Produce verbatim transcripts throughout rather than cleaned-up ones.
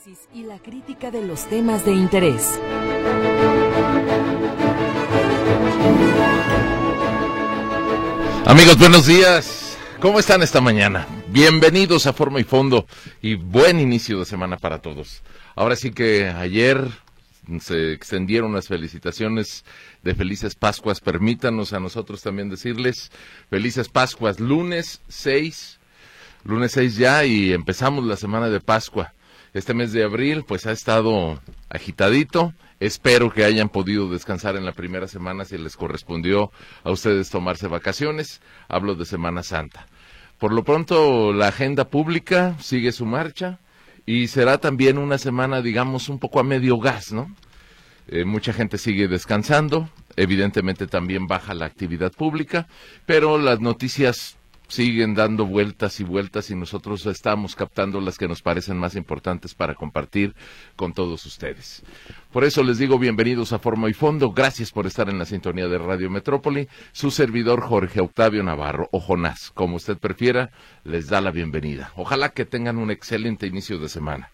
análisis y la crítica de los temas de interés. Amigos, buenos días. ¿Cómo están esta mañana? Bienvenidos a Forma y Fondo y buen inicio de semana para todos. Ahora sí que ayer se extendieron las felicitaciones de Felices Pascuas. Permítanos a nosotros también decirles Felices Pascuas. Lunes seis, lunes seis ya y empezamos la semana de Pascua. Este mes de abril pues ha estado agitadito. Espero que hayan podido descansar en la primera semana si les correspondió a ustedes tomarse vacaciones. Hablo de Semana Santa. Por lo pronto la agenda pública sigue su marcha y será también una semana, digamos, un poco a medio gas, ¿no? Eh, mucha gente sigue descansando, evidentemente también baja la actividad pública, pero las noticias siguen dando vueltas y vueltas y nosotros estamos captando las que nos parecen más importantes para compartir con todos ustedes. Por eso les digo bienvenidos a Forma y Fondo, gracias por estar en la sintonía de Radio Metrópoli. Su servidor Jorge Octavio Navarro, o Jonás, como usted prefiera, les da la bienvenida. Ojalá que tengan un excelente inicio de semana.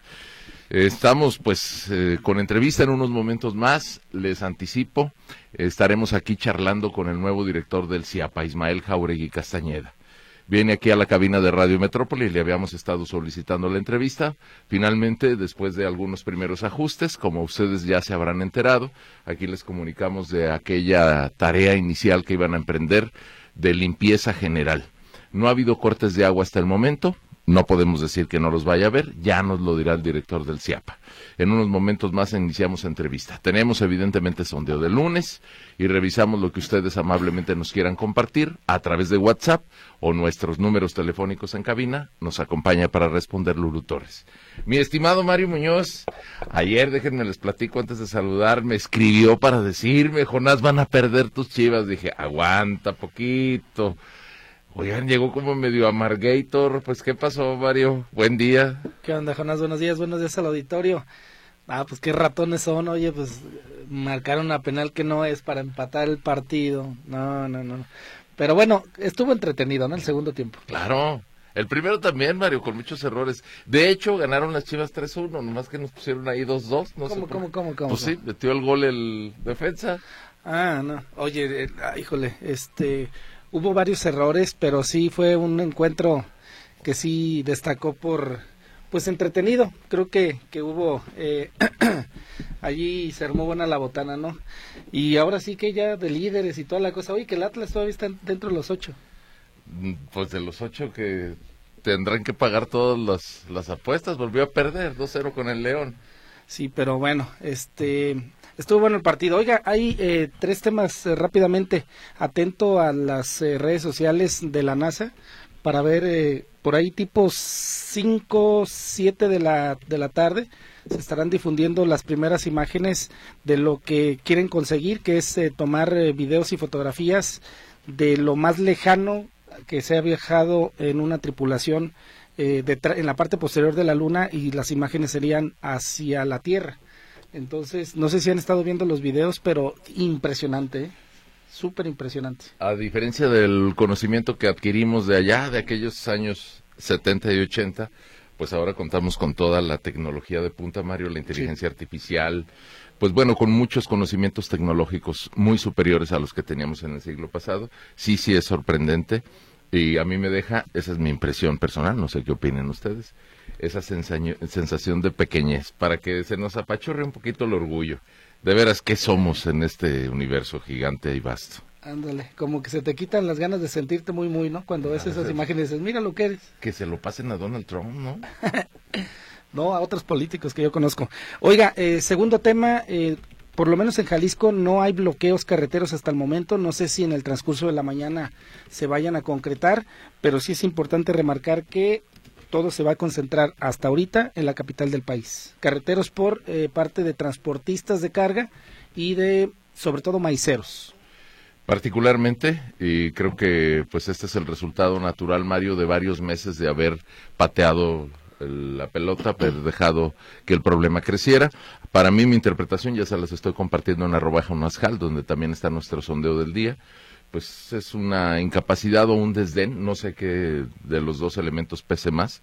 Estamos pues eh, con entrevista en unos momentos más, les anticipo, estaremos aquí charlando con el nuevo director del CIAPA, Ismael Jauregui Castañeda. Viene aquí a la cabina de Radio Metrópoli, le habíamos estado solicitando la entrevista. Finalmente, después de algunos primeros ajustes, como ustedes ya se habrán enterado, aquí les comunicamos de aquella tarea inicial que iban a emprender de limpieza general. No ha habido cortes de agua hasta el momento, no podemos decir que no los vaya a ver, ya nos lo dirá el director del CIAPA. En unos momentos más iniciamos entrevista. Tenemos evidentemente sondeo de lunes y revisamos lo que ustedes amablemente nos quieran compartir a través de WhatsApp o nuestros números telefónicos en cabina. Nos acompaña para responder Lulu Torres. Mi estimado Mario Muñoz, ayer, déjenme les platico antes de saludar, me escribió para decirme, Jonás, van a perder tus Chivas. Dije, aguanta poquito. Oigan, llegó como medio amargator, pues ¿qué pasó, Mario? Buen día. ¿Qué onda, Jonás? Buenos días, buenos días al auditorio. Ah, pues qué ratones son, oye, pues marcaron una penal que no es para empatar el partido. No, no, no. Pero bueno, estuvo entretenido, ¿no? El segundo tiempo. Claro, el primero también, Mario, con muchos errores. De hecho, ganaron las Chivas tres uno, nomás que nos pusieron ahí dos dos. No ¿Cómo, sé cómo, cómo, cómo? Pues sí, metió el gol el defensa. Ah, no. Oye, eh, ah, híjole, este... hubo varios errores, pero sí fue un encuentro que sí destacó por, pues, entretenido. Creo que, que hubo, eh, allí se armó buena la botana, ¿no? Y ahora sí que ya de líderes y toda la cosa. Oye, que el Atlas todavía está dentro de los ocho. Pues de los ocho que tendrán que pagar todas las, las apuestas. Volvió a perder dos cero con el León. Sí, pero bueno, este... estuvo bueno el partido. Oiga, hay eh, tres temas eh, rápidamente. Atento a las eh, redes sociales de la NASA para ver eh, por ahí tipo cinco, siete de la, de la tarde. Se estarán difundiendo las primeras imágenes de lo que quieren conseguir, que es eh, tomar eh, videos y fotografías de lo más lejano que se ha viajado en una tripulación eh, de en la parte posterior de la Luna, y las imágenes serían hacia la Tierra. Entonces, no sé si han estado viendo los videos, pero impresionante, ¿eh? Súper impresionante. A diferencia del conocimiento que adquirimos de allá, de aquellos años setenta y ochenta, pues ahora contamos con toda la tecnología de punta, Mario, la inteligencia sí. artificial, pues bueno, con muchos conocimientos tecnológicos muy superiores a los que teníamos en el siglo pasado. Sí, sí es sorprendente y a mí me deja, esa es mi impresión personal, no sé qué opinen ustedes, esa sensación, sensación de pequeñez, para que se nos apachurre un poquito el orgullo. De veras, ¿qué somos en este universo gigante y vasto? Ándale, como que se te quitan las ganas de sentirte muy, muy, ¿no? Cuando ves esas imágenes, dices, mira lo que eres. Que se lo pasen a Donald Trump, ¿no? No, a otros políticos que yo conozco. Oiga, eh, segundo tema, eh, por lo menos en Jalisco no hay bloqueos carreteros hasta el momento. No sé si en el transcurso de la mañana se vayan a concretar, pero sí es importante remarcar que todo se va a concentrar hasta ahorita en la capital del país. Carreteros por eh, parte de transportistas de carga y de, sobre todo, maiceros. Particularmente, y creo que pues este es el resultado natural, Mario, de varios meses de haber pateado la pelota, haber dejado que el problema creciera. Para mí, mi interpretación, ya se las estoy compartiendo en arroba Jonasjal, donde también está nuestro sondeo del día, pues es una incapacidad o un desdén, no sé qué de los dos elementos pese más,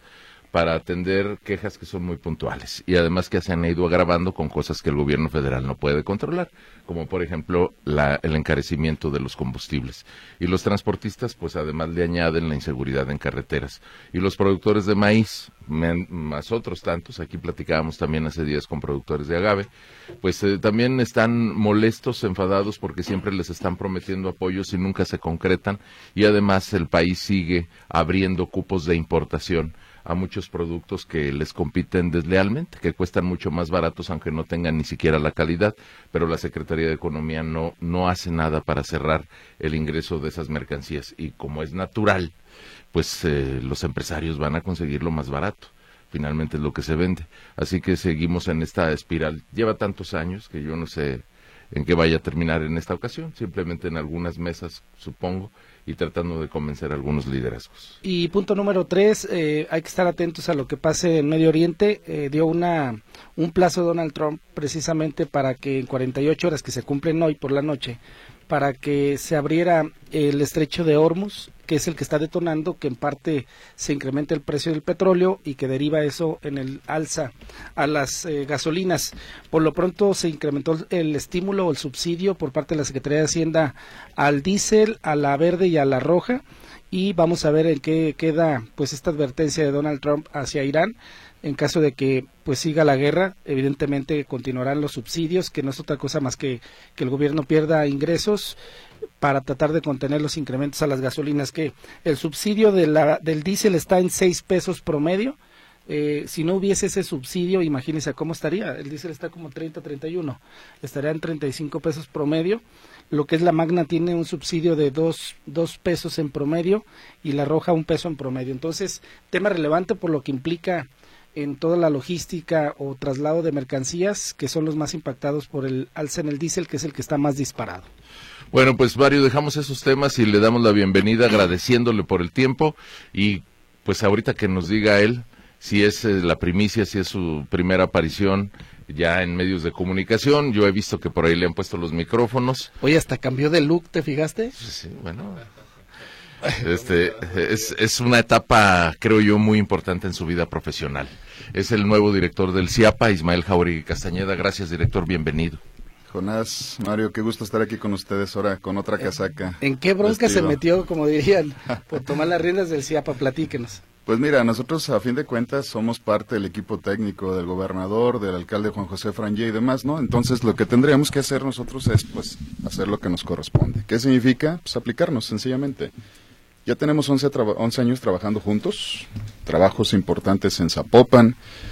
para atender quejas que son muy puntuales y además que se han ido agravando con cosas que el gobierno federal no puede controlar, como por ejemplo la, el encarecimiento de los combustibles. Y los transportistas pues además le añaden la inseguridad en carreteras. Y los productores de maíz, men, más otros tantos, aquí platicábamos también hace días con productores de agave, pues eh, también están molestos, enfadados porque siempre les están prometiendo apoyos y nunca se concretan, y además el país sigue abriendo cupos de importación a muchos productos que les compiten deslealmente, que cuestan mucho más baratos aunque no tengan ni siquiera la calidad, pero la Secretaría de Economía no, no hace nada para cerrar el ingreso de esas mercancías, y como es natural, pues eh, los empresarios van a conseguirlo más barato, finalmente es lo que se vende, así que seguimos en esta espiral, lleva tantos años que yo no sé en qué vaya a terminar en esta ocasión, simplemente en algunas mesas, supongo, y tratando de convencer a algunos liderazgos. Y punto número tres, eh, hay que estar atentos a lo que pase en Medio Oriente. Eh, dio una un plazo Donald Trump precisamente para que en cuarenta y ocho horas que se cumplen hoy por la noche, para que se abriera el estrecho de Hormuz, que es el que está detonando que en parte se incremente el precio del petróleo y que deriva eso en el alza a las eh, gasolinas. Por lo pronto se incrementó el estímulo o el subsidio por parte de la Secretaría de Hacienda al diésel, a la verde y a la roja, y vamos a ver en qué queda pues esta advertencia de Donald Trump hacia Irán. En caso de que pues siga la guerra, evidentemente continuarán los subsidios, que no es otra cosa más que que el gobierno pierda ingresos para tratar de contener los incrementos a las gasolinas, que el subsidio de la, del diésel está en seis pesos promedio. Eh, si no hubiese ese subsidio, imagínense cómo estaría. El diésel está como treinta, treinta y uno, estaría en treinta y cinco pesos promedio. Lo que es la Magna tiene un subsidio de dos, dos pesos en promedio y la Roja un peso en promedio. Entonces, tema relevante por lo que implica en toda la logística o traslado de mercancías, que son los más impactados por el alza en el diésel, que es el que está más disparado. Bueno, pues Mario, dejamos esos temas y le damos la bienvenida agradeciéndole por el tiempo, y pues ahorita que nos diga él si es eh, la primicia, si es su primera aparición ya en medios de comunicación. Yo he visto que por ahí le han puesto los micrófonos. Oye, hasta cambió de look, ¿te fijaste? Sí, bueno, este es, es una etapa, creo yo, muy importante en su vida profesional. Es el nuevo director del CIAPA, Ismael Jauregui Castañeda. Gracias, director, bienvenido. Jonás, Mario, qué gusto estar aquí con ustedes ahora con otra casaca. ¿En qué bronca vestido. se metió, como dirían, por tomar las riendas del CIAPA? Platíquenos. Pues mira, nosotros a fin de cuentas somos parte del equipo técnico del gobernador, del alcalde Juan José Frangé y demás, ¿no? Entonces lo que tendríamos que hacer nosotros es pues hacer lo que nos corresponde. ¿Qué significa? Pues aplicarnos sencillamente. Ya tenemos once, traba- once años trabajando juntos, trabajos importantes en Zapopan,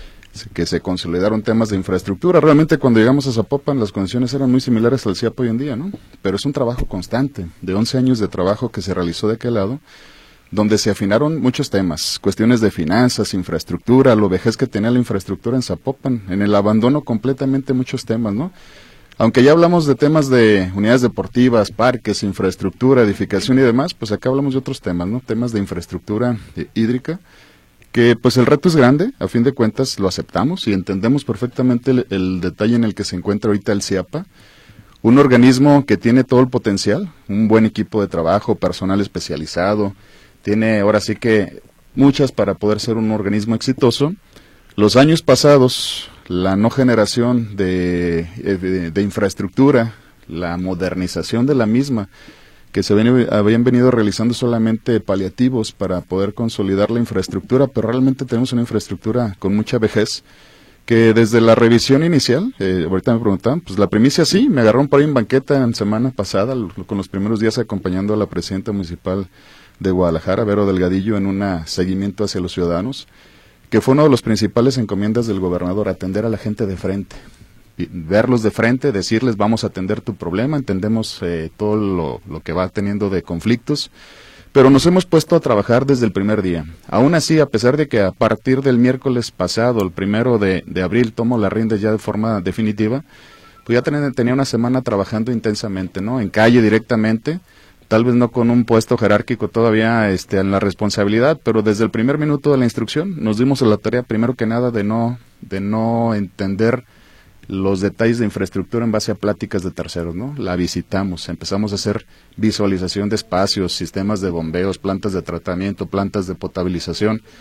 que se consolidaron temas de infraestructura. Realmente cuando llegamos a Zapopan las condiciones eran muy similares al CIAPA hoy en día, ¿no? Pero es un trabajo constante, de once años de trabajo que se realizó de aquel lado, donde se afinaron muchos temas, cuestiones de finanzas, infraestructura, lo vejez que tenía la infraestructura en Zapopan, en el abandono completamente muchos temas, ¿no? Aunque ya hablamos de temas de unidades deportivas, parques, infraestructura, edificación y demás, pues acá hablamos de otros temas, ¿no? Temas de infraestructura eh, hídrica, que pues el reto es grande, a fin de cuentas lo aceptamos y entendemos perfectamente el, el detalle en el que se encuentra ahorita el CIAPA, un organismo que tiene todo el potencial, un buen equipo de trabajo, personal especializado, tiene ahora sí que muchas para poder ser un organismo exitoso. Los años pasados, la no generación de, de, de infraestructura, la modernización de la misma, que se ven, habían venido realizando solamente paliativos para poder consolidar la infraestructura, pero realmente tenemos una infraestructura con mucha vejez, que desde la revisión inicial, eh, ahorita me preguntaban, pues la primicia sí, me agarraron por ahí en banqueta en semana pasada, lo, con los primeros días acompañando a la presidenta municipal de Guadalajara, Vero Delgadillo, en un seguimiento hacia los ciudadanos, que fue uno de los principales encomiendas del gobernador, atender a la gente de frente, y verlos de frente, decirles vamos a atender tu problema, entendemos eh, todo lo, lo que va teniendo de conflictos, pero nos hemos puesto a trabajar desde el primer día. Aún así, a pesar de que a partir del miércoles pasado, el primero de, de abril, tomo la rienda ya de forma definitiva, pues ya ten, tenía una semana trabajando intensamente, ¿no? En calle directamente, tal vez no con un puesto jerárquico todavía este, en la responsabilidad, pero desde el primer minuto de la instrucción nos dimos a la tarea, primero que nada, de no, de no entender los detalles de infraestructura en base a pláticas de terceros, ¿no? La visitamos, empezamos a hacer visualización de espacios, sistemas de bombeos, plantas de tratamiento, plantas de potabilización,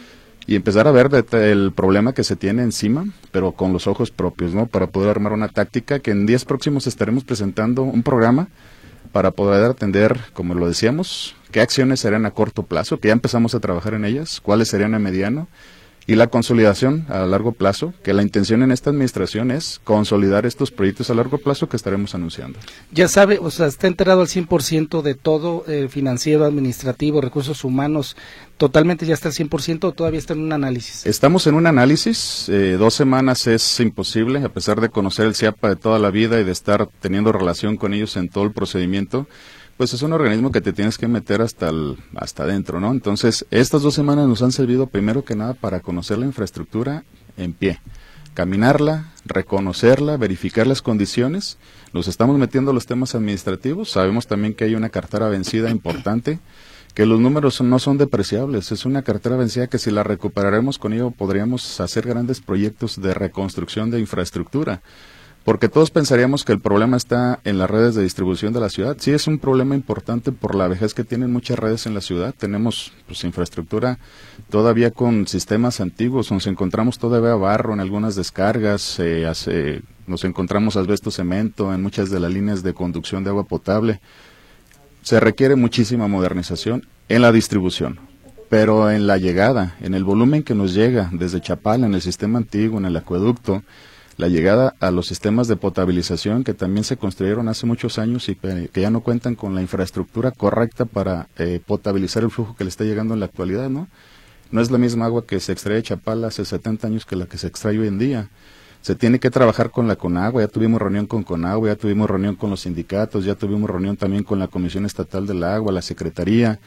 y empezar a ver de, el problema que se tiene encima, pero con los ojos propios, ¿no? Para poder armar una táctica que en días próximos estaremos presentando un programa para poder atender, como lo decíamos, qué acciones serían a corto plazo, que ya empezamos a trabajar en ellas, cuáles serían a mediano, y la consolidación a largo plazo, que la intención en esta administración es consolidar estos proyectos a largo plazo que estaremos anunciando. Ya sabe, o sea, está enterado al cien por ciento de todo, eh, financiero, administrativo, recursos humanos, totalmente ya está al cien por ciento o todavía está en un análisis. Estamos en un análisis, eh, dos semanas es imposible, a pesar de conocer el CIAPA de toda la vida y de estar teniendo relación con ellos en todo el procedimiento. Pues es un organismo que te tienes que meter hasta el, hasta adentro, ¿no? Entonces, estas dos semanas nos han servido primero que nada para conocer la infraestructura en pie, caminarla, reconocerla, verificar las condiciones. Nos estamos metiendo a los temas administrativos, sabemos también que hay una cartera vencida importante, que los números no son depreciables, es una cartera vencida que si la recuperaremos con ello podríamos hacer grandes proyectos de reconstrucción de infraestructura. Porque todos pensaríamos que el problema está en las redes de distribución de la ciudad. Sí, es un problema importante por la vejez que tienen muchas redes en la ciudad. Tenemos pues infraestructura todavía con sistemas antiguos, nos encontramos todavía barro en algunas descargas, eh, hace, nos encontramos asbesto cemento en muchas de las líneas de conducción de agua potable. Se requiere muchísima modernización en la distribución, pero en la llegada, en el volumen que nos llega desde Chapala, en el sistema antiguo, en el acueducto, la llegada a los sistemas de potabilización que también se construyeron hace muchos años y que ya no cuentan con la infraestructura correcta para eh, potabilizar el flujo que le está llegando en la actualidad, ¿no? No es la misma agua que se extrae de Chapala hace setenta años que la que se extrae hoy en día. Se tiene que trabajar con la Conagua, ya tuvimos reunión con Conagua, ya tuvimos reunión con los sindicatos, ya tuvimos reunión también con la Comisión Estatal del Agua, la Secretaría.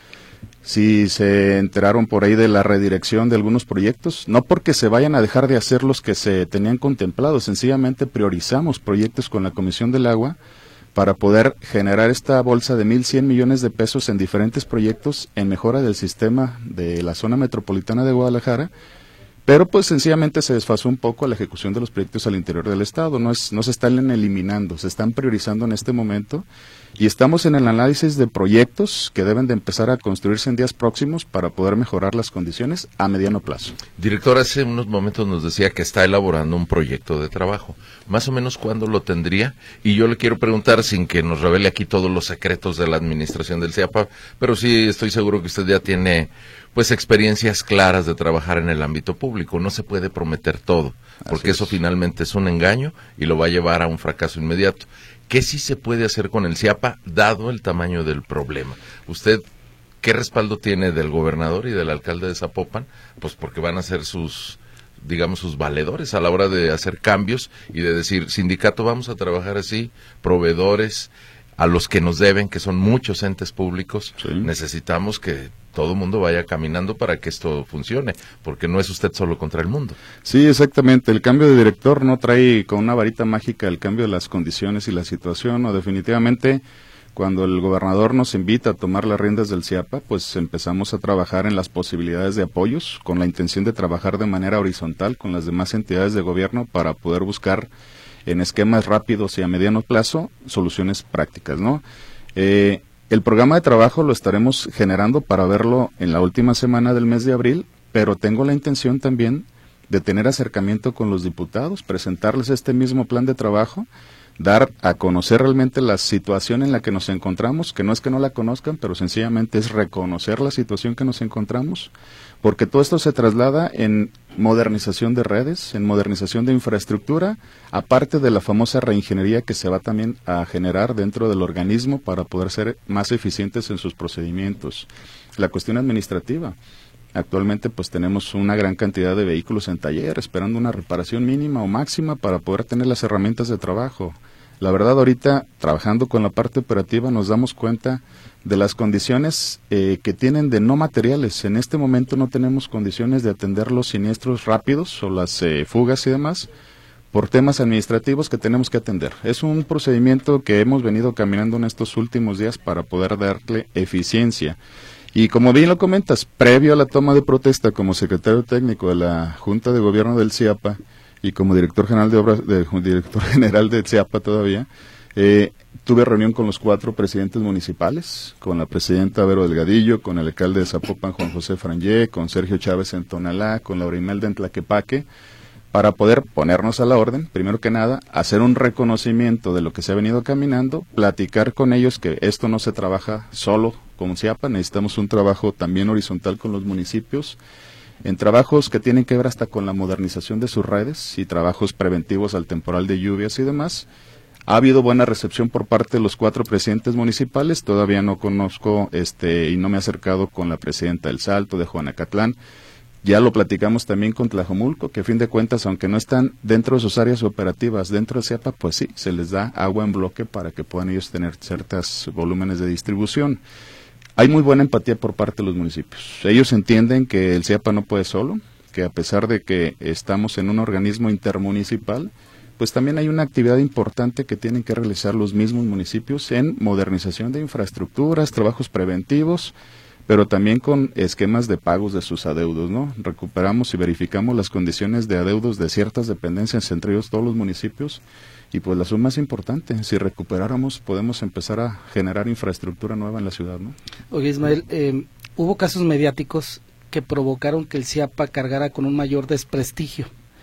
Si se enteraron por ahí de la redirección de algunos proyectos, no porque se vayan a dejar de hacer los que se tenían contemplados, sencillamente priorizamos proyectos con la Comisión del Agua para poder generar esta bolsa de mil cien millones de pesos en diferentes proyectos en mejora del sistema de la zona metropolitana de Guadalajara, pero pues sencillamente se desfasó un poco la ejecución de los proyectos al interior del Estado, no, es, no se están eliminando, se están priorizando en este momento y estamos en el análisis de proyectos que deben de empezar a construirse en días próximos para poder mejorar las condiciones a mediano plazo. Director, hace unos momentos nos decía que está elaborando un proyecto de trabajo, más o menos ¿cuándo lo tendría? Y yo le quiero preguntar, sin que nos revele aquí todos los secretos de la administración del CIAPA, pero sí estoy seguro que usted ya tiene pues experiencias claras de trabajar en el ámbito público. No se puede prometer todo, porque eso finalmente es un engaño y lo va a llevar a un fracaso inmediato. ¿Qué sí se puede hacer con el CIAPA, dado el tamaño del problema? ¿Usted qué respaldo tiene del gobernador y del alcalde de Zapopan? Pues porque van a ser sus, digamos, sus valedores a la hora de hacer cambios y de decir, sindicato, vamos a trabajar así, proveedores, a los que nos deben, que son muchos entes públicos, sí. Necesitamos que todo el mundo vaya caminando para que esto funcione, porque no es usted solo contra el mundo. Sí, exactamente. El cambio de director no trae con una varita mágica el cambio de las condiciones y la situación, o definitivamente cuando el gobernador nos invita a tomar las riendas del CIAPA, pues empezamos a trabajar en las posibilidades de apoyos, con la intención de trabajar de manera horizontal con las demás entidades de gobierno para poder buscar en esquemas rápidos y a mediano plazo soluciones prácticas, ¿no? Eh, el programa de trabajo lo estaremos generando para verlo en la última semana del mes de abril, pero tengo la intención también de tener acercamiento con los diputados, presentarles este mismo plan de trabajo, dar a conocer realmente la situación en la que nos encontramos, que no es que no la conozcan, pero sencillamente es reconocer la situación que nos encontramos, porque todo esto se traslada en modernización de redes, en modernización de infraestructura, aparte de la famosa reingeniería que se va también a generar dentro del organismo para poder ser más eficientes en sus procedimientos. La cuestión administrativa. Actualmente pues tenemos una gran cantidad de vehículos en taller, esperando una reparación mínima o máxima para poder tener las herramientas de trabajo. La verdad, ahorita, trabajando con la parte operativa, nos damos cuenta de las condiciones eh, que tienen de no materiales. En este momento no tenemos condiciones de atender los siniestros rápidos o las eh, fugas y demás por temas administrativos que tenemos que atender. Es un procedimiento que hemos venido caminando en estos últimos días para poder darle eficiencia. Y como bien lo comentas, previo a la toma de protesta como secretario técnico de la Junta de Gobierno del CIAPA y como director general de obras, de, director general del CIAPA todavía, eh, tuve reunión con los cuatro presidentes municipales, con la presidenta Vero Delgadillo, con el alcalde de Zapopan, Juan José Frangé, con Sergio Chávez en Tonalá, con Laura Imelda en Tlaquepaque, para poder ponernos a la orden, primero que nada, hacer un reconocimiento de lo que se ha venido caminando, platicar con ellos que esto no se trabaja solo con CIAPA, necesitamos un trabajo también horizontal con los municipios, en trabajos que tienen que ver hasta con la modernización de sus redes y trabajos preventivos al temporal de lluvias y demás. Ha habido buena recepción por parte de los cuatro presidentes municipales, todavía no conozco este y no me he acercado con la presidenta del Salto, de Juanacatlán. Ya lo platicamos también con Tlajomulco, que a fin de cuentas, aunque no están dentro de sus áreas operativas, dentro de CIAPA, pues sí, se les da agua en bloque para que puedan ellos tener ciertos volúmenes de distribución. Hay muy buena empatía por parte de los municipios. Ellos entienden que el CIAPA no puede solo, que a pesar de que estamos en un organismo intermunicipal, pues también hay una actividad importante que tienen que realizar los mismos municipios en modernización de infraestructuras, trabajos preventivos, pero también con esquemas de pagos de sus adeudos, ¿no? Recuperamos y verificamos las condiciones de adeudos de ciertas dependencias, entre ellos todos los municipios, y pues la suma más importante, si recuperáramos podemos empezar a generar infraestructura nueva en la ciudad, ¿no? Oye, Ismael, eh, hubo casos mediáticos que provocaron que el CIAPA cargara con un mayor desprestigio.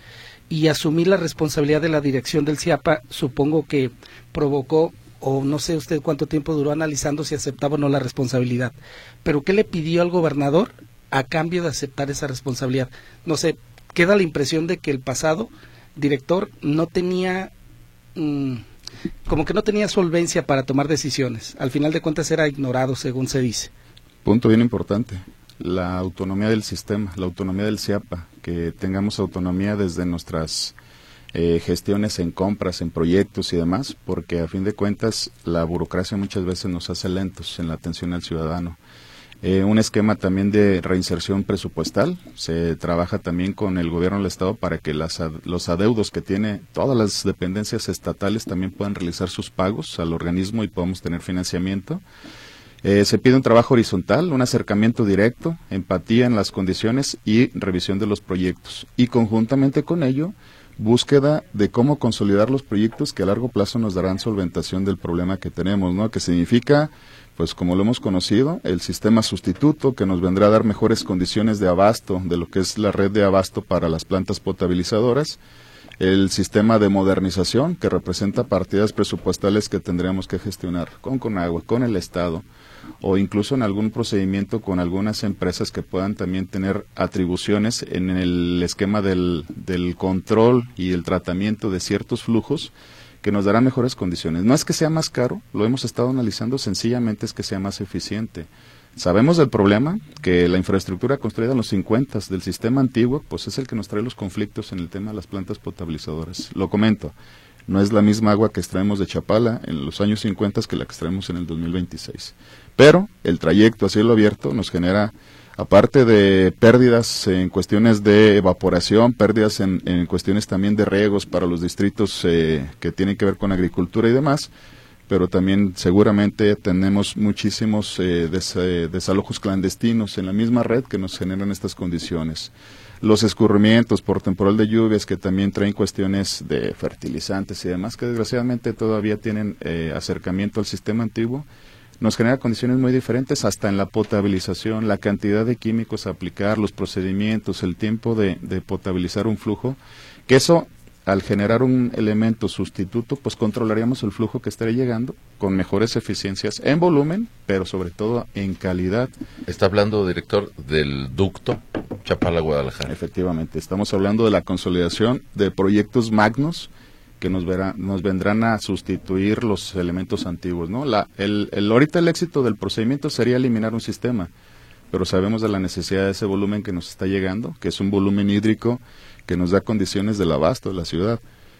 Y asumir la responsabilidad de la dirección del CIAPA, supongo que provocó, o no sé usted cuánto tiempo duró analizando si aceptaba o no la responsabilidad, pero ¿qué le pidió al gobernador a cambio de aceptar esa responsabilidad? No sé, queda la impresión de que el pasado director no tenía, mmm, como que no tenía solvencia para tomar decisiones, al final de cuentas era ignorado, según se dice. Punto bien importante. La autonomía del sistema, la autonomía del CIAPA, que tengamos autonomía desde nuestras eh, gestiones en compras, en proyectos y demás, porque a fin de cuentas la burocracia muchas veces nos hace lentos en la atención al ciudadano. Eh, un esquema también de reinserción presupuestal, se trabaja también con el gobierno del estado para que las, los adeudos que tiene todas las dependencias estatales también puedan realizar sus pagos al organismo y podamos tener financiamiento. Eh, se pide un trabajo horizontal, un acercamiento directo, empatía en las condiciones y revisión de los proyectos. Y conjuntamente con ello, búsqueda de cómo consolidar los proyectos que a largo plazo nos darán solventación del problema que tenemos, ¿no? Que significa, pues como lo hemos conocido, el sistema sustituto que nos vendrá a dar mejores condiciones de abasto de lo que es la red de abasto para las plantas potabilizadoras, el sistema de modernización que representa partidas presupuestales que tendríamos que gestionar con Conagua, con el Estado, o incluso en algún procedimiento con algunas empresas que puedan también tener atribuciones en el esquema del, del control y el tratamiento de ciertos flujos que nos dará mejores condiciones. No es que sea más caro, lo hemos estado analizando, sencillamente es que sea más eficiente. Sabemos del problema, que la infraestructura construida en los cincuenta del sistema antiguo, pues es el que nos trae los conflictos en el tema de las plantas potabilizadoras. Lo comento, no es la misma agua que extraemos de Chapala en los años cincuenta que la que extraemos en el dos mil veintiséis. Pero el trayecto a cielo abierto nos genera, aparte de pérdidas en cuestiones de evaporación, pérdidas en, en cuestiones también de riegos para los distritos eh, que tienen que ver con agricultura y demás, pero también seguramente tenemos muchísimos eh, des, eh, desalojos clandestinos en la misma red que nos generan estas condiciones. Los escurrimientos por temporal de lluvias que también traen cuestiones de fertilizantes y demás, que desgraciadamente todavía tienen eh, acercamiento al sistema antiguo, nos genera condiciones muy diferentes hasta en la potabilización, la cantidad de químicos a aplicar, los procedimientos, el tiempo de, de potabilizar un flujo, que eso al generar un elemento sustituto, pues controlaríamos el flujo que estaría llegando con mejores eficiencias en volumen, pero sobre todo en calidad. Está hablando, director, del ducto Chapala-Guadalajara. Efectivamente, estamos hablando de la consolidación de proyectos magnos que nos, verá, nos vendrán a sustituir los elementos antiguos, ¿no? La, el, el, ahorita el éxito del procedimiento sería eliminar un sistema, pero sabemos de la necesidad de ese volumen que nos está llegando, que es un volumen hídrico que nos da condiciones del abasto de la ciudad.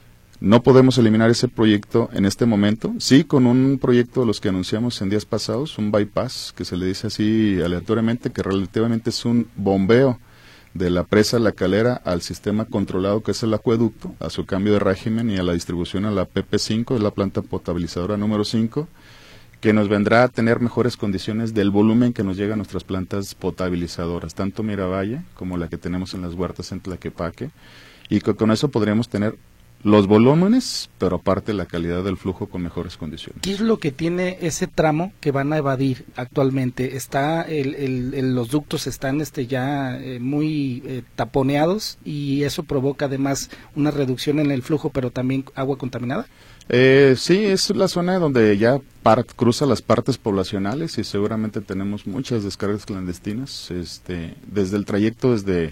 No podemos eliminar ese proyecto en este momento, sí con un proyecto de los que anunciamos en días pasados, un bypass, que se le dice así aleatoriamente, que relativamente es un bombeo de la presa La Calera al sistema controlado que es el acueducto, a su cambio de régimen y a la distribución a la P P cinco, de la planta potabilizadora número cinco, que nos vendrá a tener mejores condiciones del volumen que nos llega a nuestras plantas potabilizadoras, tanto Miravalle como la que tenemos en las huertas en Tlaquepaque, y que con eso podríamos tener los volúmenes, pero aparte la calidad del flujo con mejores condiciones. ¿Qué es lo que tiene ese tramo que van a evadir actualmente? Está el, el, el, los ductos están este ya eh, muy eh, taponeados y eso provoca además una reducción en el flujo, pero también agua contaminada. Eh, sí, es la zona donde ya par, cruza las partes poblacionales y seguramente tenemos muchas descargas clandestinas, este, desde el trayecto desde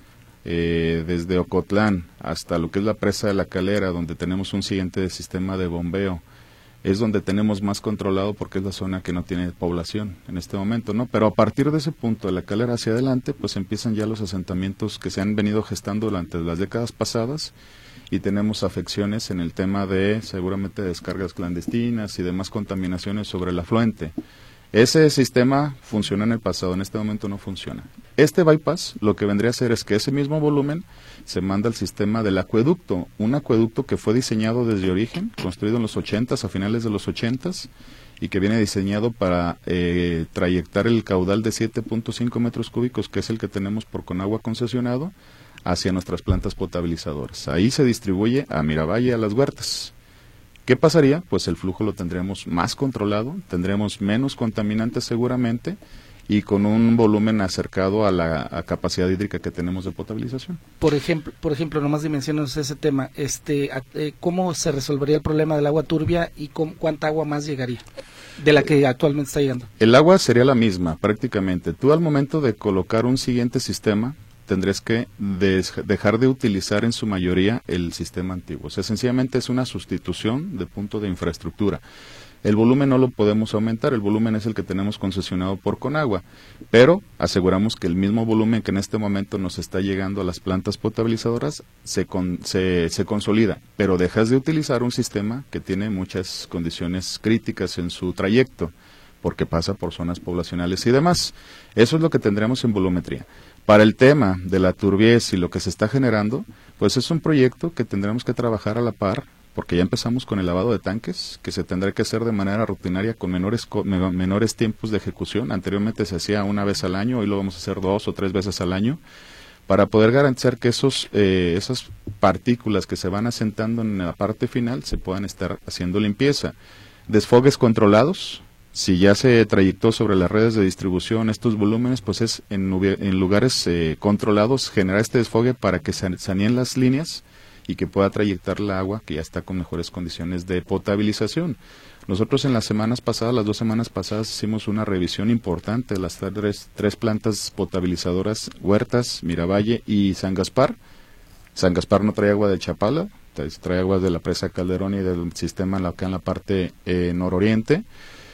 eh, desde Ocotlán hasta lo que es la presa de la Calera, donde tenemos un siguiente sistema de bombeo, es donde tenemos más controlado porque es la zona que no tiene población en este momento, ¿no? Pero a partir de ese punto, de la Calera hacia adelante, pues empiezan ya los asentamientos que se han venido gestando durante las décadas pasadas y tenemos afecciones en el tema de seguramente descargas clandestinas y demás contaminaciones sobre el afluente. Ese sistema funcionó en el pasado, en este momento no funciona. Este bypass lo que vendría a hacer es que ese mismo volumen se manda al sistema del acueducto, un acueducto que fue diseñado desde origen, construido en los ochentas, a finales de los ochentas, y que viene diseñado para eh, trayectar el caudal de siete punto cinco metros cúbicos, que es el que tenemos por Conagua concesionado, hacia nuestras plantas potabilizadoras. Ahí se distribuye a Miravalle y a las huertas. ¿Qué pasaría? Pues el flujo lo tendremos más controlado, tendremos menos contaminantes seguramente y con un volumen acercado a la a capacidad hídrica que tenemos de potabilización. Por ejemplo, por ejemplo, nomás dimensiones ese tema, este, eh, ¿cómo se resolvería el problema del agua turbia y con, cuánta agua más llegaría de la que actualmente está llegando? El agua sería la misma prácticamente. Tú al momento de colocar un siguiente sistema tendrás que des, dejar de utilizar en su mayoría el sistema antiguo. O sea, sencillamente es una sustitución de punto de infraestructura. El volumen no lo podemos aumentar, el volumen es el que tenemos concesionado por Conagua, pero aseguramos que el mismo volumen que en este momento nos está llegando a las plantas potabilizadoras se, con, se, se consolida, pero dejas de utilizar un sistema que tiene muchas condiciones críticas en su trayecto, porque pasa por zonas poblacionales y demás. Eso es lo que tendremos en volumetría. Para el tema de la turbiez y lo que se está generando, pues es un proyecto que tendremos que trabajar a la par, porque ya empezamos con el lavado de tanques, que se tendrá que hacer de manera rutinaria con menores co menores tiempos de ejecución. Anteriormente se hacía una vez al año, hoy lo vamos a hacer dos o tres veces al año, para poder garantizar que esos eh, esas partículas que se van asentando en la parte final se puedan estar haciendo limpieza. Desfogues controlados. Si ya se trayectó sobre las redes de distribución estos volúmenes, pues es en, en lugares eh, controlados generar este desfogue para que se saneen las líneas y que pueda trayectar la agua que ya está con mejores condiciones de potabilización. Nosotros en las semanas pasadas, las dos semanas pasadas, hicimos una revisión importante de las tres, tres plantas potabilizadoras, Huertas, Miravalle y San Gaspar. San Gaspar no trae agua de Chapala, trae agua de la presa Calderón y del sistema acá en la parte eh, nororiente,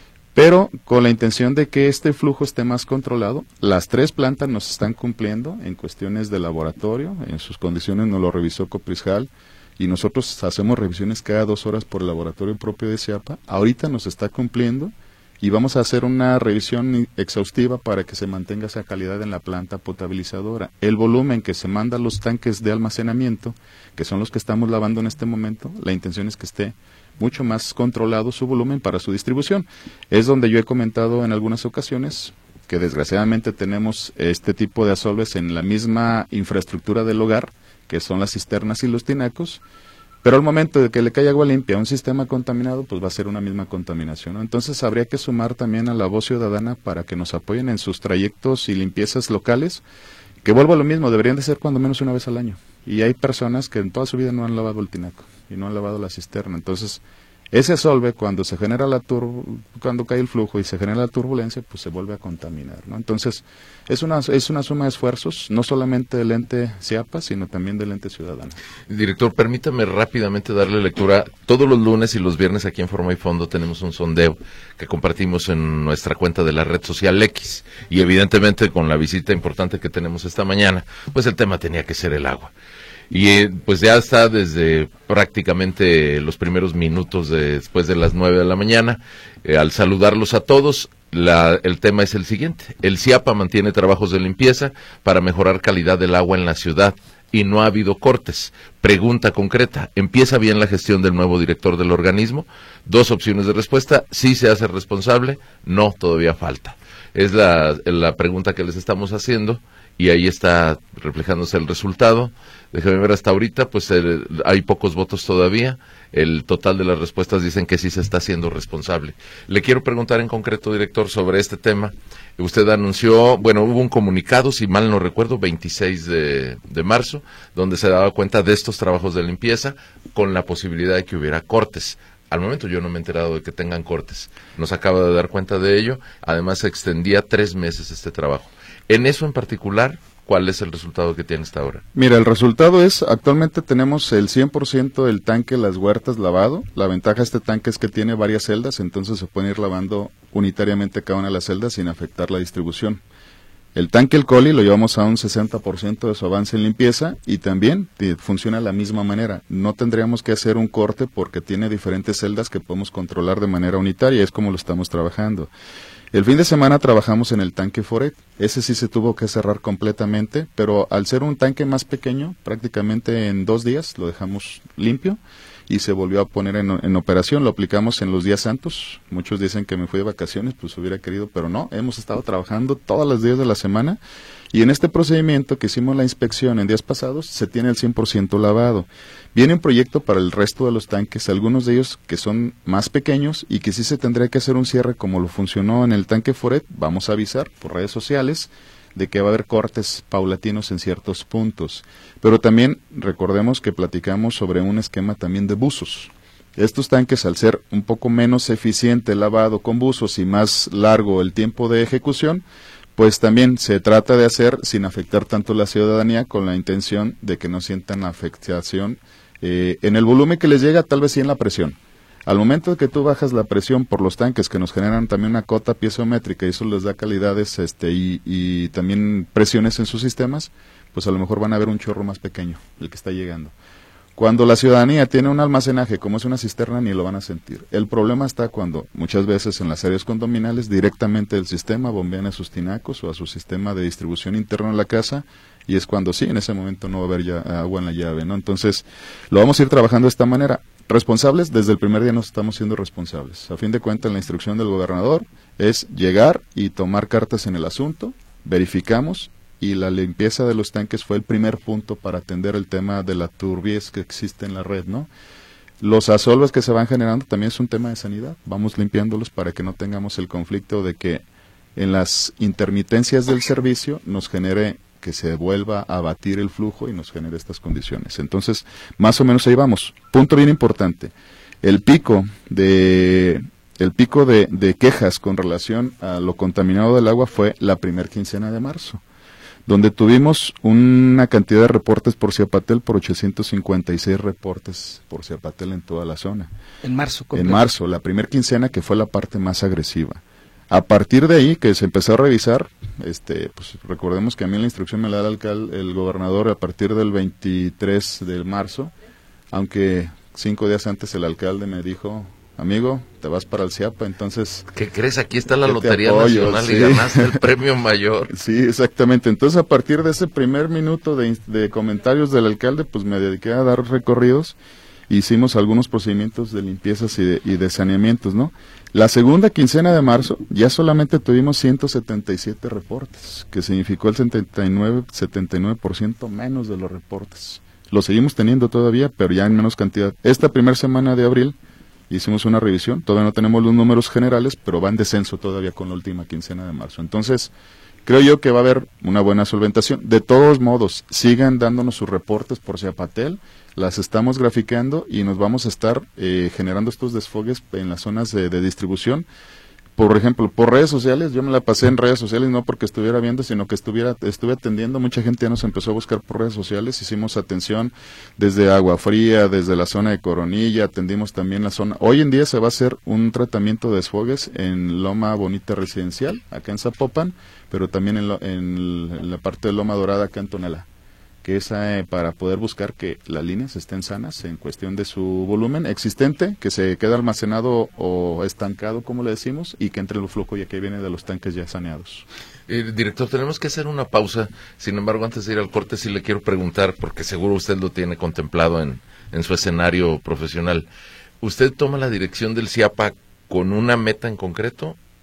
pero con la intención de que este flujo esté más controlado. Las tres plantas nos están cumpliendo en cuestiones de laboratorio, en sus condiciones nos lo revisó Coprisjal, y nosotros hacemos revisiones cada dos horas por el laboratorio propio de CIAPA. Ahorita nos está cumpliendo y vamos a hacer una revisión exhaustiva para que se mantenga esa calidad en la planta potabilizadora. El volumen que se manda a los tanques de almacenamiento, que son los que estamos lavando en este momento, la intención es que esté mucho más controlado su volumen para su distribución. Es donde yo he comentado en algunas ocasiones que desgraciadamente tenemos este tipo de asolves en la misma infraestructura del hogar, que son las cisternas y los tinacos, pero al momento de que le cae agua limpia a un sistema contaminado, pues va a ser una misma contaminación, ¿no? Entonces habría que sumar también a la voz ciudadana para que nos apoyen en sus trayectos y limpiezas locales, que vuelvo a lo mismo, deberían de ser cuando menos una vez al año. Y hay personas que en toda su vida no han lavado el tinaco y no han lavado la cisterna. Entonces, ese asolve, cuando se genera la tur cuando cae el flujo y se genera la turbulencia, pues se vuelve a contaminar, ¿no? Entonces, es una, es una suma de esfuerzos, no solamente del ente CIAPA, sino también del ente ciudadano. Director, permítame rápidamente darle lectura. Todos los lunes y los viernes aquí en Forma y Fondo tenemos un sondeo que compartimos en nuestra cuenta de la red social X, y evidentemente con la visita importante que tenemos esta mañana, pues el tema tenía que ser el agua. Y eh, pues ya está desde prácticamente los primeros minutos de, después de las nueve de la mañana. Eh, al saludarlos a todos, la, el tema es el siguiente. El CIAPA mantiene trabajos de limpieza para mejorar calidad del agua en la ciudad y no ha habido cortes. Pregunta concreta, ¿empieza bien la gestión del nuevo director del organismo? Dos opciones de respuesta: sí se hace responsable, no, todavía falta. Es la, la pregunta que les estamos haciendo. y ahí está reflejándose el resultado. Déjame ver, hasta ahorita pues el, hay pocos votos todavía. El total de las respuestas dicen que sí se está haciendo responsable. Le quiero preguntar en concreto, director, sobre este tema. Usted anunció, bueno, hubo un comunicado, si mal no recuerdo, veintiséis de marzo, donde se daba cuenta de estos trabajos de limpieza con la posibilidad de que hubiera cortes. Al momento yo no me he enterado de que tengan cortes. Nos acaba de dar cuenta de ello. Además se extendía tres meses este trabajo. En eso en particular, ¿cuál es el resultado que tiene hasta ahora? Mira, el resultado es, actualmente tenemos el cien por ciento del tanque Las Huertas lavado. La ventaja de este tanque es que tiene varias celdas, entonces se pueden ir lavando unitariamente cada una de las celdas sin afectar la distribución. El tanque El Coli lo llevamos a un sesenta por ciento de su avance en limpieza y también eh, funciona de la misma manera. No tendríamos que hacer un corte porque tiene diferentes celdas que podemos controlar de manera unitaria, es como lo estamos trabajando. El fin de semana trabajamos en el tanque Foret, ese sí se tuvo que cerrar completamente, pero al ser un tanque más pequeño, prácticamente en dos días lo dejamos limpio y se volvió a poner en, en operación, lo aplicamos en los días santos. Muchos dicen que me fui de vacaciones, pues hubiera querido, pero no, hemos estado trabajando todos los días de la semana y en este procedimiento que hicimos la inspección en días pasados se tiene el cien por ciento lavado. Viene un proyecto para el resto de los tanques, algunos de ellos que son más pequeños y que sí se tendría que hacer un cierre como lo funcionó en el tanque Foret. Vamos a avisar por redes sociales de que va a haber cortes paulatinos en ciertos puntos. Pero también recordemos que platicamos sobre un esquema también de buzos. Estos tanques, al ser un poco menos eficiente el lavado con buzos y más largo el tiempo de ejecución, pues también se trata de hacer sin afectar tanto la ciudadanía, con la intención de que no sientan la afectación eh, en el volumen que les llega, tal vez sí en la presión. Al momento de que tú bajas la presión por los tanques que nos generan también una cota piezométrica y eso les da calidades este, y, y también presiones en sus sistemas, pues a lo mejor van a ver un chorro más pequeño, el que está llegando. Cuando la ciudadanía tiene un almacenaje como es una cisterna, ni lo van a sentir. El problema está cuando muchas veces en las áreas condominales directamente del sistema bombean a sus tinacos o a su sistema de distribución interna en la casa y es cuando sí, en ese momento no va a haber ya agua en la llave, ¿no? Entonces, lo vamos a ir trabajando de esta manera. Responsables, desde el primer día nos estamos siendo responsables. A fin de cuentas, la instrucción del gobernador es llegar y tomar cartas en el asunto, verificamos, y la limpieza de los tanques fue el primer punto para atender el tema de la turbiez que existe en la red, ¿no? Los asolves que se van generando también es un tema de sanidad. Vamos limpiándolos para que no tengamos el conflicto de que en las intermitencias del servicio nos genere que se vuelva a batir el flujo y nos genere estas condiciones. Entonces, más o menos ahí vamos. Punto bien importante. El pico de el pico de, de quejas con relación a lo contaminado del agua fue la primer quincena de marzo, donde tuvimos una cantidad de reportes por Ciapatel por ochocientos cincuenta y seis reportes por Ciapatel en toda la zona. En marzo. Completo. En marzo, la primer quincena que fue la parte más agresiva. A partir de ahí que se empezó a revisar, este, pues recordemos que a mí la instrucción me la da el alcalde, el gobernador a partir del veintitrés de marzo, aunque cinco días antes el alcalde me dijo, amigo, te vas para el Ciapa, entonces... ¿Qué crees? Aquí está la Lotería apoyo, Nacional sí. Y ganaste el premio mayor. Sí, exactamente. Entonces, a partir de ese primer minuto de, de comentarios del alcalde, pues me dediqué a dar recorridos. Hicimos algunos procedimientos de limpiezas y de, y de saneamientos, ¿no? La segunda quincena de marzo ya solamente tuvimos ciento setenta y siete reportes, que significó el setenta y nueve por ciento menos de los reportes. Lo seguimos teniendo todavía, pero ya en menos cantidad. Esta primera semana de abril hicimos una revisión, todavía no tenemos los números generales, pero va en descenso todavía con la última quincena de marzo. Entonces, creo yo que va a haber una buena solventación. De todos modos, sigan dándonos sus reportes por Ciapatel, las estamos graficando y nos vamos a estar eh, generando estos desfogues en las zonas de, de distribución. Por ejemplo, por redes sociales, yo me la pasé en redes sociales no porque estuviera viendo, sino que estuviera estuve atendiendo. Mucha gente ya nos empezó a buscar por redes sociales, hicimos atención desde Agua Fría, desde la zona de Coronilla, atendimos también la zona. Hoy en día se va a hacer un tratamiento de desfogues en Loma Bonita Residencial, acá en Zapopan, pero también en, lo, en, en la parte de Loma Dorada, acá en Tonalá, que es eh, para poder buscar que las líneas estén sanas en cuestión de su volumen existente, que se quede almacenado o estancado, como le decimos, y que entre el flujo ya que viene de los tanques ya saneados. Eh, director, tenemos que hacer una pausa. Sin embargo, antes de ir al corte, sí le quiero preguntar, porque seguro usted lo tiene contemplado en, en su escenario profesional. ¿Usted toma la dirección del Ciapa con una meta en concreto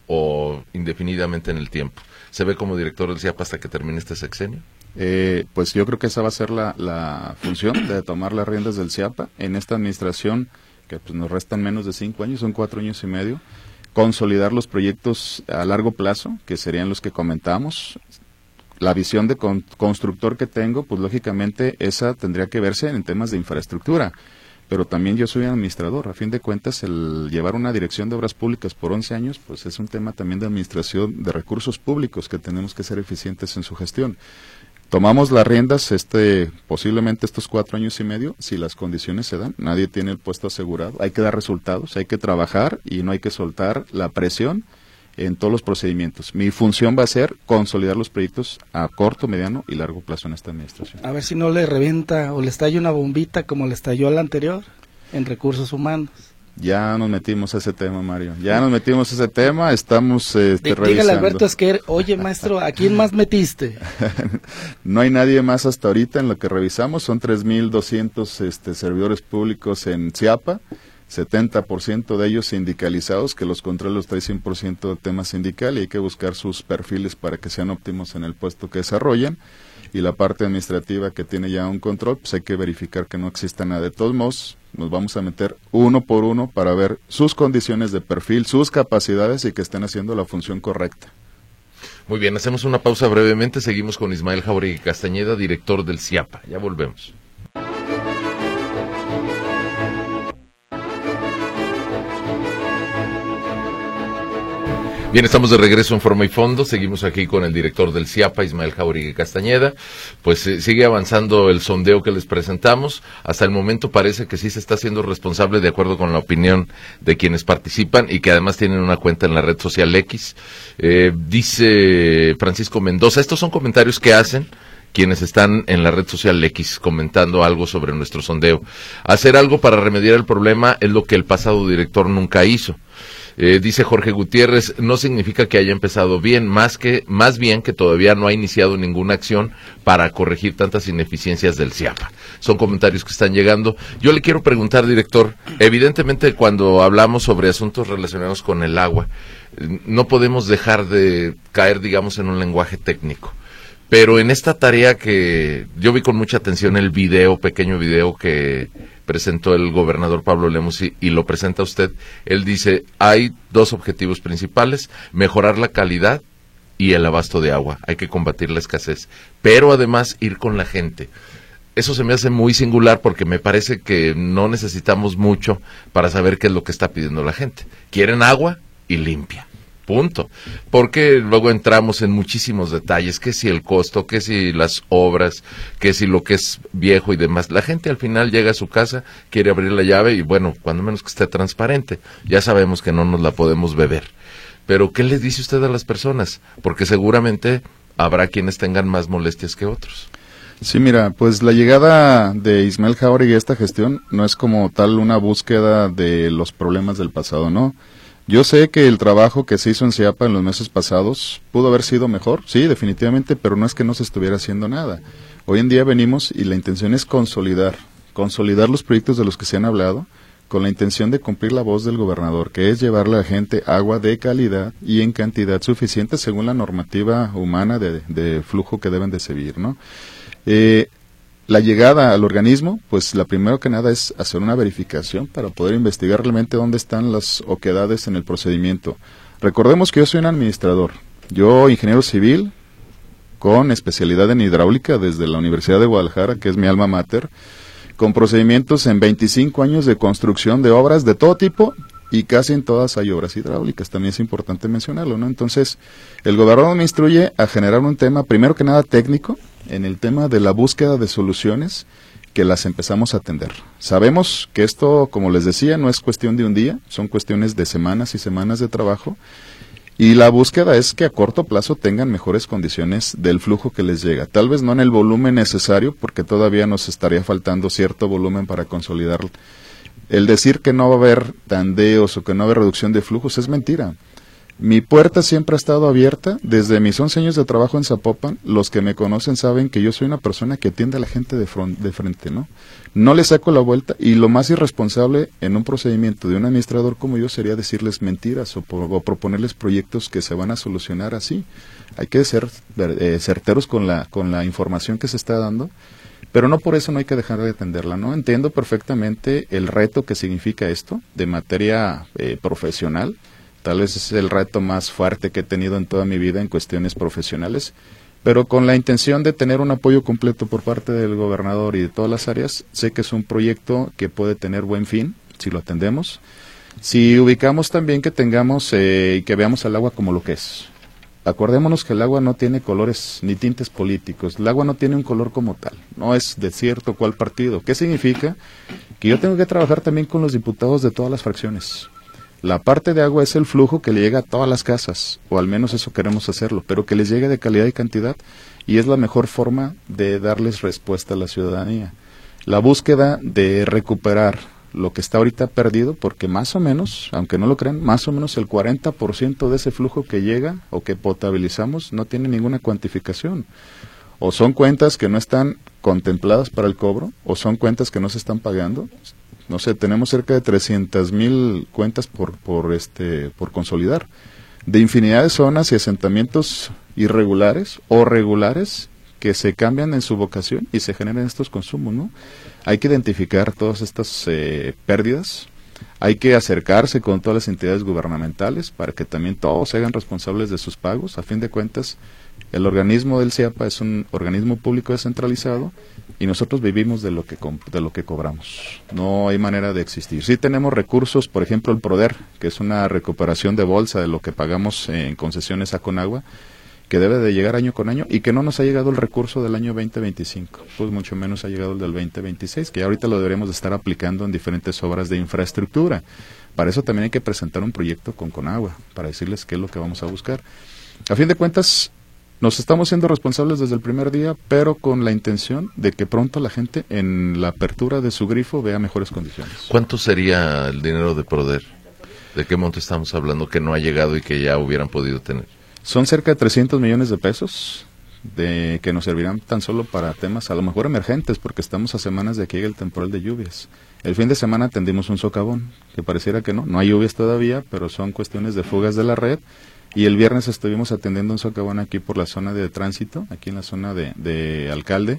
o indefinidamente en el tiempo? ¿Se ve como director del CIAPA hasta que termine este sexenio? Eh, pues yo creo que esa va a ser la, la función de tomar las riendas del CIAPA en esta administración, que pues nos restan menos de cinco años, son cuatro años y medio, consolidar los proyectos a largo plazo, que serían los que comentamos. La visión de con, constructor que tengo, pues lógicamente esa tendría que verse en temas de infraestructura, pero también yo soy administrador. A fin de cuentas, el llevar una dirección de obras públicas por once años, pues es un tema también de administración de recursos públicos que tenemos que ser eficientes en su gestión. Tomamos las riendas este posiblemente estos cuatro años y medio, si las condiciones se dan. Nadie tiene el puesto asegurado, hay que dar resultados, hay que trabajar y no hay que soltar la presión en todos los procedimientos. Mi función va a ser consolidar los proyectos a corto, mediano y largo plazo en esta administración. A ver si no le revienta o le estalla una bombita como le estalló a la anterior en recursos humanos. Ya nos metimos a ese tema, Mario. Ya nos metimos a ese tema, estamos eh, D- revisando. Dígale a Alberto Esquer, oye maestro, ¿a quién más metiste? No hay nadie más hasta ahorita en lo que revisamos. Son tres mil doscientos este, servidores públicos en CIAPA, setenta por ciento de ellos sindicalizados, que los controles trae cien por ciento de tema sindical y hay que buscar sus perfiles para que sean óptimos en el puesto que desarrollan. Y la parte administrativa que tiene ya un control, pues hay que verificar que no exista nada. De todos modos, nos vamos a meter uno por uno para ver sus condiciones de perfil, sus capacidades y que estén haciendo la función correcta. Muy bien, hacemos una pausa brevemente, seguimos con Ismael Jáuregui Castañeda, director del CIAPA. Ya volvemos. Bien, estamos de regreso en Forma y Fondo, seguimos aquí con el director del CIAPA, Ismael Jáuregui Castañeda. Pues eh, sigue avanzando el sondeo que les presentamos, hasta el momento parece que sí se está haciendo responsable de acuerdo con la opinión de quienes participan y que además tienen una cuenta en la red social X. Eh, dice Francisco Mendoza, estos son comentarios que hacen quienes están en la red social X comentando algo sobre nuestro sondeo. Hacer algo para remediar el problema es lo que el pasado director nunca hizo. Eh, dice Jorge Gutiérrez, no significa que haya empezado bien, más que más bien que todavía no ha iniciado ninguna acción para corregir tantas ineficiencias del CIAPA. Son comentarios que están llegando. Yo le quiero preguntar, director, evidentemente cuando hablamos sobre asuntos relacionados con el agua, no podemos dejar de caer, digamos, en un lenguaje técnico. Pero en esta tarea que yo vi con mucha atención el video, pequeño video que presentó el gobernador Pablo Lemus y, y lo presenta usted, él dice, hay dos objetivos principales, mejorar la calidad y el abasto de agua, hay que combatir la escasez, pero además ir con la gente. Eso se me hace muy singular porque me parece que no necesitamos mucho para saber qué es lo que está pidiendo la gente. Quieren agua y limpia. Punto. Porque luego entramos en muchísimos detalles, que si el costo, que si las obras, que si lo que es viejo y demás. La gente al final llega a su casa, quiere abrir la llave y bueno, cuando menos que esté transparente. Ya sabemos que no nos la podemos beber. Pero ¿qué le dice usted a las personas? Porque seguramente habrá quienes tengan más molestias que otros. Sí, mira, pues la llegada de Ismael Jáuregui a esta gestión no es como tal una búsqueda de los problemas del pasado, ¿no? Yo sé que el trabajo que se hizo en CIAPA en los meses pasados pudo haber sido mejor, sí, definitivamente, pero no es que no se estuviera haciendo nada. Hoy en día venimos y la intención es consolidar, consolidar los proyectos de los que se han hablado, con la intención de cumplir la voz del gobernador, que es llevarle a la gente agua de calidad y en cantidad suficiente según la normativa humana de, de flujo que deben de seguir, ¿no? Eh, La llegada al organismo, pues la primero que nada es hacer una verificación para poder investigar realmente dónde están las oquedades en el procedimiento. Recordemos que yo soy un administrador, yo ingeniero civil con especialidad en hidráulica desde la Universidad de Guadalajara, que es mi alma mater, con procedimientos en veinticinco años de construcción de obras de todo tipo y casi en todas hay obras hidráulicas, también es importante mencionarlo, ¿no? Entonces, el gobernador me instruye a generar un tema, primero que nada técnico, en el tema de la búsqueda de soluciones que las empezamos a atender. Sabemos que esto, como les decía, no es cuestión de un día, son cuestiones de semanas y semanas de trabajo, y la búsqueda es que a corto plazo tengan mejores condiciones del flujo que les llega. Tal vez no en el volumen necesario, porque todavía nos estaría faltando cierto volumen para consolidarlo. El decir que no va a haber tandeos o que no va a haber reducción de flujos es mentira. Mi puerta siempre ha estado abierta. Desde mis once años de trabajo en Zapopan, los que me conocen saben que yo soy una persona que atiende a la gente de, front, de frente, ¿no? No le saco la vuelta, y lo más irresponsable en un procedimiento de un administrador como yo sería decirles mentiras o, o proponerles proyectos que se van a solucionar así. Hay que ser eh, certeros con la, con la información que se está dando, pero no por eso no hay que dejar de atenderla, ¿no? Entiendo perfectamente el reto que significa esto de materia eh, profesional. Tal vez es el reto más fuerte que he tenido en toda mi vida en cuestiones profesionales, pero con la intención de tener un apoyo completo por parte del gobernador y de todas las áreas. Sé que es un proyecto que puede tener buen fin si lo atendemos, si ubicamos también que tengamos eh, y que veamos al agua como lo que es. Acordémonos que el agua no tiene colores ni tintes políticos, el agua no tiene un color como tal, no es de cierto cuál partido. ¿Qué significa? Que yo tengo que trabajar también con los diputados de todas las fracciones. La parte de agua es el flujo que le llega a todas las casas, o al menos eso queremos hacerlo, pero que les llegue de calidad y cantidad, y es la mejor forma de darles respuesta a la ciudadanía. La búsqueda de recuperar lo que está ahorita perdido, porque más o menos, aunque no lo crean, más o menos el cuarenta por ciento de ese flujo que llega o que potabilizamos no tiene ninguna cuantificación. O son cuentas que no están contempladas para el cobro, o son cuentas que no se están pagando. No sé, tenemos cerca de trescientas mil cuentas por, por, este, por consolidar, de infinidad de zonas y asentamientos irregulares o regulares que se cambian en su vocación y se generan estos consumos, ¿no? Hay que identificar todas estas eh, pérdidas, hay que acercarse con todas las entidades gubernamentales para que también todos se hagan responsables de sus pagos. A fin de cuentas, el organismo del CIAPA es un organismo público descentralizado y nosotros vivimos de lo que de lo que cobramos. No hay manera de existir. Sí tenemos recursos, por ejemplo el PRODER, que es una recuperación de bolsa de lo que pagamos en concesiones a Conagua, que debe de llegar año con año y que no nos ha llegado el recurso del año veinte veinticinco, pues mucho menos ha llegado el del veinte veintiséis, que ahorita lo deberemos de estar aplicando en diferentes obras de infraestructura. Para eso también hay que presentar un proyecto con Conagua, para decirles qué es lo que vamos a buscar. A fin de cuentas, nos estamos siendo responsables desde el primer día, pero con la intención de que pronto la gente en la apertura de su grifo vea mejores condiciones. ¿Cuánto sería el dinero de PRODER? ¿De qué monto estamos hablando que no ha llegado y que ya hubieran podido tener? Son cerca de trescientos millones de pesos de que nos servirán tan solo para temas a lo mejor emergentes, porque estamos a semanas de que llegue el temporal de lluvias. El fin de semana atendimos un socavón, que pareciera que no, no hay lluvias todavía, pero son cuestiones de fugas de la red. Y el viernes estuvimos atendiendo un socavón aquí por la zona de tránsito, aquí en la zona de, de Alcalde.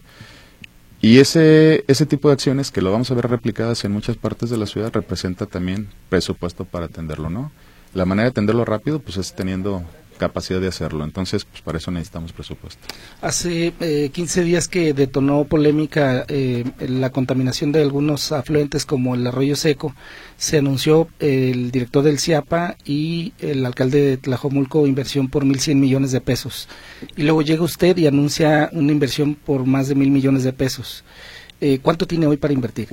Y ese ese tipo de acciones, que lo vamos a ver replicadas en muchas partes de la ciudad, representa también presupuesto para atenderlo, ¿no? La manera de atenderlo rápido, pues es teniendo capacidad de hacerlo. Entonces, pues para eso necesitamos presupuesto. Hace eh, quince días que detonó polémica eh, la contaminación de algunos afluentes como el Arroyo Seco, se anunció eh, el director del CIAPA y el alcalde de Tlajomulco inversión por mil cien millones de pesos. Y luego llega usted y anuncia una inversión por más de mil millones de pesos. Eh, ¿Cuánto tiene hoy para invertir?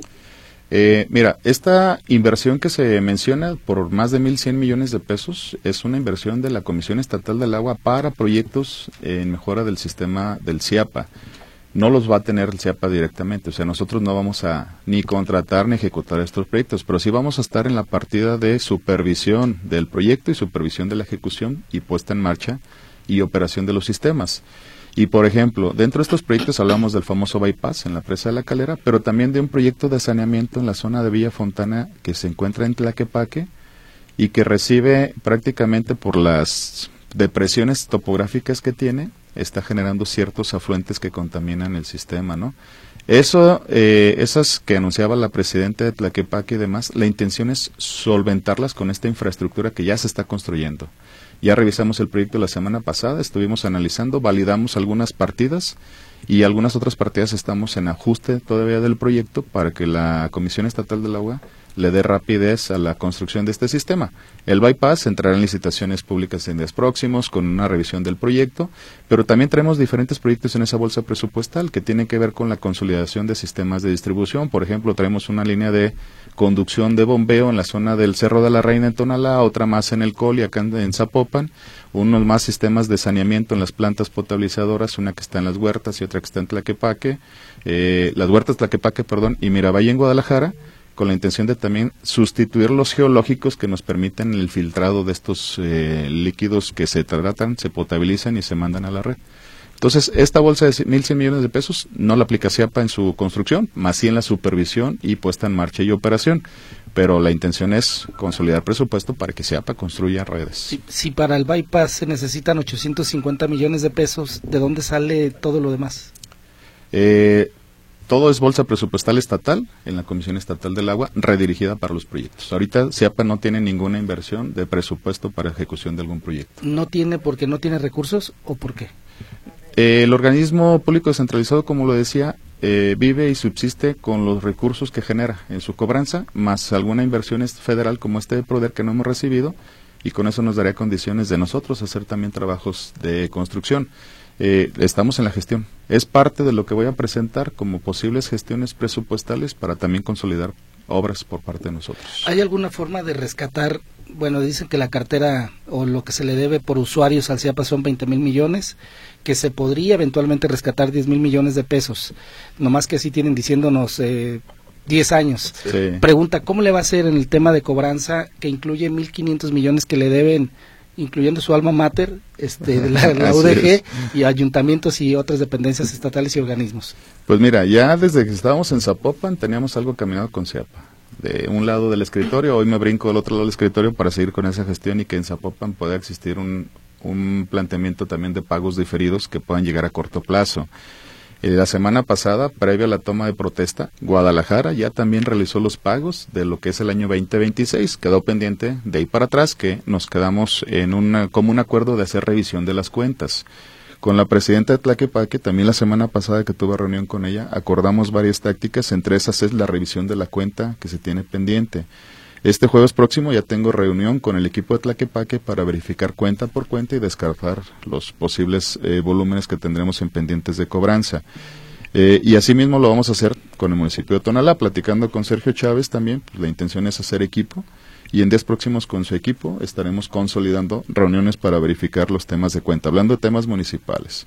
Eh, mira, esta inversión que se menciona por más de mil cien millones de pesos es una inversión de la Comisión Estatal del Agua para proyectos en mejora del sistema del CIAPA. No los va a tener el CIAPA directamente, o sea, nosotros no vamos a ni contratar ni ejecutar estos proyectos, pero sí vamos a estar en la partida de supervisión del proyecto y supervisión de la ejecución y puesta en marcha y operación de los sistemas. Y, por ejemplo, dentro de estos proyectos hablamos del famoso bypass en la presa de la Calera, pero también de un proyecto de saneamiento en la zona de Villa Fontana que se encuentra en Tlaquepaque y que recibe prácticamente por las depresiones topográficas que tiene, está generando ciertos afluentes que contaminan el sistema, ¿no? Eso, eh, esas que anunciaba la presidenta de Tlaquepaque y demás, la intención es solventarlas con esta infraestructura que ya se está construyendo. Ya revisamos el proyecto la semana pasada, estuvimos analizando, validamos algunas partidas y algunas otras partidas estamos en ajuste todavía del proyecto para que la Comisión Estatal del Agua le dé rapidez a la construcción de este sistema. El bypass entrará en licitaciones públicas en días próximos con una revisión del proyecto, pero también tenemos diferentes proyectos en esa bolsa presupuestal que tienen que ver con la consolidación de sistemas de distribución. Por ejemplo, traemos una línea de conducción de bombeo en la zona del Cerro de la Reina en Tonalá, otra más en el Coli, acá en Zapopan, unos más sistemas de saneamiento en las plantas potabilizadoras, una que está en Las Huertas y otra que está en Tlaquepaque, eh, Las Huertas, Tlaquepaque, perdón, y Miravalle en Guadalajara, con la intención de también sustituir los geológicos que nos permiten el filtrado de estos eh, líquidos que se tratan, se potabilizan y se mandan a la red. Entonces, esta bolsa de mil cien millones de pesos no la aplica CIAPA en su construcción, más sí en la supervisión y puesta en marcha y operación. Pero la intención es consolidar presupuesto para que CIAPA construya redes. Si, si para el bypass se necesitan ochocientos cincuenta millones de pesos, ¿de dónde sale todo lo demás? Eh... Todo es bolsa presupuestal estatal en la Comisión Estatal del Agua, redirigida para los proyectos. Ahorita CIAPA no tiene ninguna inversión de presupuesto para ejecución de algún proyecto. ¿No tiene porque no tiene recursos o por qué? Eh, el organismo público descentralizado, como lo decía, eh, vive y subsiste con los recursos que genera en su cobranza, más alguna inversión federal como este de PRODER que no hemos recibido, y con eso nos daría condiciones de nosotros hacer también trabajos de construcción. Eh, estamos en la gestión. Es parte de lo que voy a presentar como posibles gestiones presupuestales para también consolidar obras por parte de nosotros. ¿Hay alguna forma de rescatar? Bueno, dicen que la cartera o lo que se le debe por usuarios al CIAPA son veinte mil millones, que se podría eventualmente rescatar diez mil millones de pesos, nomás que así tienen diciéndonos eh, diez años. Sí. Pregunta, ¿cómo le va a hacer en el tema de cobranza que incluye mil quinientos millones que le deben, incluyendo su alma mater, este, de la, la U D G, y ayuntamientos y otras dependencias estatales y organismos? Pues mira, ya desde que estábamos en Zapopan teníamos algo caminado con CIAPA. De un lado del escritorio, hoy me brinco del otro lado del escritorio para seguir con esa gestión y que en Zapopan pueda existir un, un planteamiento también de pagos diferidos que puedan llegar a corto plazo. Eh, la semana pasada, previo a la toma de protesta, Guadalajara ya también realizó los pagos de lo que es el año veinte veintiséis. Quedó pendiente de ahí para atrás que nos quedamos en una, como un acuerdo de hacer revisión de las cuentas. Con la presidenta de Tlaquepaque, también la semana pasada que tuve reunión con ella, acordamos varias tácticas, entre esas es la revisión de la cuenta que se tiene pendiente. Este jueves próximo ya tengo reunión con el equipo de Tlaquepaque para verificar cuenta por cuenta y descartar los posibles eh, volúmenes que tendremos en pendientes de cobranza. Eh, y asimismo lo vamos a hacer con el municipio de Tonalá, platicando con Sergio Chávez también. Pues la intención es hacer equipo y en días próximos con su equipo estaremos consolidando reuniones para verificar los temas de cuenta, hablando de temas municipales.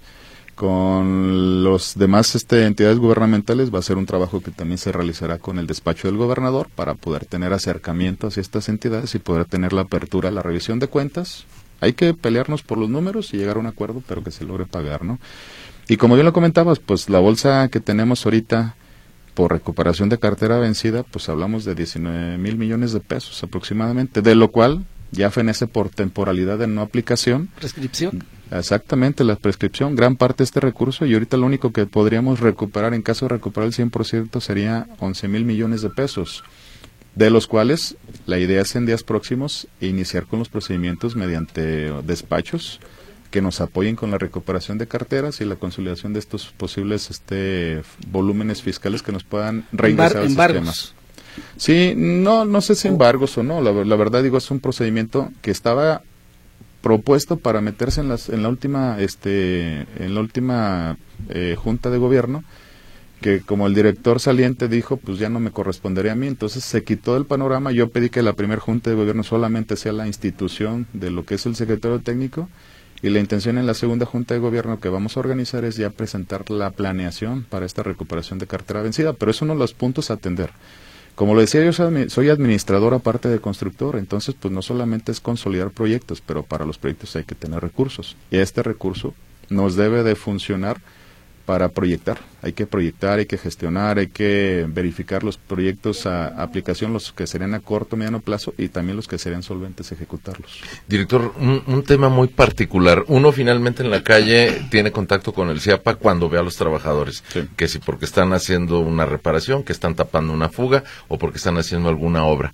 Con los demás este, entidades gubernamentales va a ser un trabajo que también se realizará con el despacho del gobernador para poder tener acercamiento hacia estas entidades y poder tener la apertura, la revisión de cuentas. Hay que pelearnos por los números y llegar a un acuerdo, pero que se logre pagar, ¿no? Y como bien lo comentabas, pues la bolsa que tenemos ahorita por recuperación de cartera vencida, pues hablamos de diecinueve mil millones de pesos aproximadamente, de lo cual ya fenece por temporalidad de no aplicación. ¿Prescripción? Exactamente, la prescripción, gran parte de este recurso, y ahorita lo único que podríamos recuperar, en caso de recuperar el cien por ciento, sería once mil millones de pesos, de los cuales la idea es en días próximos iniciar con los procedimientos mediante despachos que nos apoyen con la recuperación de carteras y la consolidación de estos posibles este volúmenes fiscales que nos puedan reingresar al sistema. Sí, no, no sé si embargos o no, la, la verdad digo, es un procedimiento que estaba propuesto para meterse en las en la última este en la última eh, junta de gobierno, que como el director saliente dijo, pues ya no me correspondería a mí, entonces se quitó del panorama. Yo pedí que la primera junta de gobierno solamente sea la institución de lo que es el secretario técnico, y la intención en la segunda junta de gobierno que vamos a organizar es ya presentar la planeación para esta recuperación de cartera vencida, pero es uno de los puntos a atender. Como lo decía, yo soy administrador aparte de constructor, entonces pues no solamente es consolidar proyectos, pero para los proyectos hay que tener recursos, y este recurso nos debe de funcionar para proyectar. Hay que proyectar, hay que gestionar, hay que verificar los proyectos a, a aplicación, los que serían a corto, mediano plazo, y también los que serían solventes ejecutarlos. Director, un, un tema muy particular. Uno finalmente en la calle tiene contacto con el CIAPA cuando ve a los trabajadores, sí, que si porque están haciendo una reparación, que están tapando una fuga o porque están haciendo alguna obra.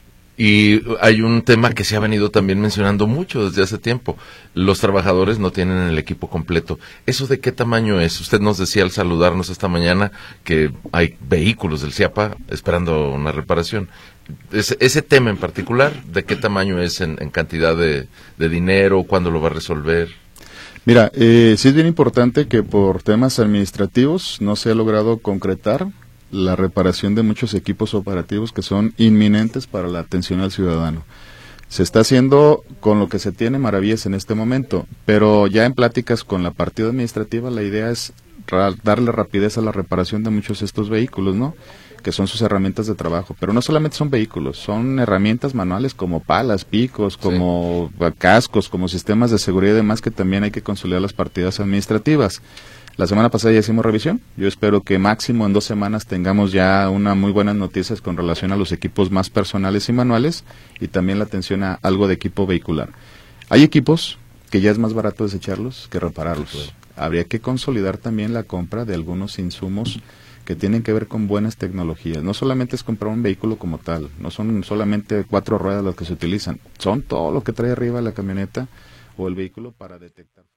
Y hay un tema que se ha venido también mencionando mucho desde hace tiempo. Los trabajadores no tienen el equipo completo. ¿Eso de qué tamaño es? Usted nos decía al saludarnos esta mañana que hay vehículos del CIAPA esperando una reparación. Ese, ese tema en particular, ¿de qué tamaño es en, en cantidad de, de dinero? ¿Cuándo lo va a resolver? Mira, eh, sí es bien importante que por temas administrativos no se ha logrado concretar la reparación de muchos equipos operativos que son inminentes para la atención al ciudadano. Se está haciendo con lo que se tiene maravillas en este momento, pero ya en pláticas con la partida administrativa la idea es ra- darle rapidez a la reparación de muchos de estos vehículos, ¿no? que son sus herramientas de trabajo, pero no solamente son vehículos, son herramientas manuales como palas, picos, como sí. cascos, como sistemas de seguridad y demás, que también hay que consolidar las partidas administrativas. La semana pasada ya hicimos revisión, yo espero que máximo en dos semanas tengamos ya una muy buenas noticias con relación a los equipos más personales y manuales, y también la atención a algo de equipo vehicular. Hay equipos que ya es más barato desecharlos que repararlos. Sí. Habría que consolidar también la compra de algunos insumos que tienen que ver con buenas tecnologías. No solamente es comprar un vehículo como tal, no son solamente cuatro ruedas las que se utilizan, son todo lo que trae arriba la camioneta o el vehículo para detectar.